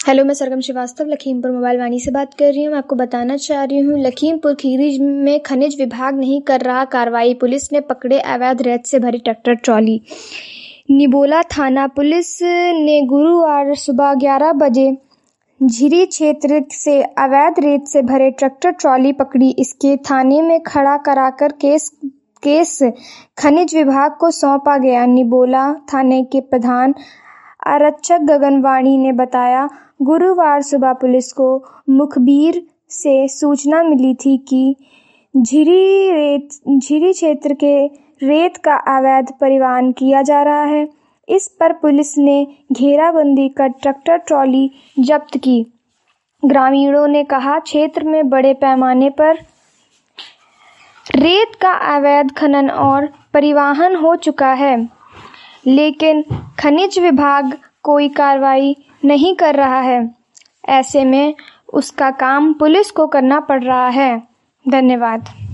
Hello, मैं Sargam Shrivastava Lakhimpur mobile Vani से बात कर रही हूँ। मैं आपको बताना चाह रही हूँ, लखीमपुर खीरी में खनिज विभाग नहीं कर रहा कार्रवाई। पुलिस ने पकड़े अवैध रेत से भरी ट्रैक्टर ट्रॉली। निबोला थाना पुलिस ने गुरुवार सुबह 11 बजे झिरी क्षेत्र से अवैध रेत से भरे ट्रैक्टर ट्रॉली पकड़ी। इसके थाने में खड़ा कराकर केस खनिज विभाग को सौंपा गया। निबोला थाने के प्रधान आरक्षक गगन वाणी ने बताया, गुरुवार सुबह पुलिस को मुखबिर से सूचना मिली थी कि झिरी क्षेत्र के रेत का अवैध परिवहन किया जा रहा है। इस पर पुलिस ने घेराबंदी कर ट्रैक्टर ट्रॉली जब्त की। ग्रामीणों ने कहा, क्षेत्र में बड़े पैमाने पर रेत का अवैध खनन और परिवहन हो चुका है, लेकिन खनिज विभाग कोई कार्रवाई नहीं कर रहा है। ऐसे में उसका काम पुलिस को करना पड़ रहा है। धन्यवाद।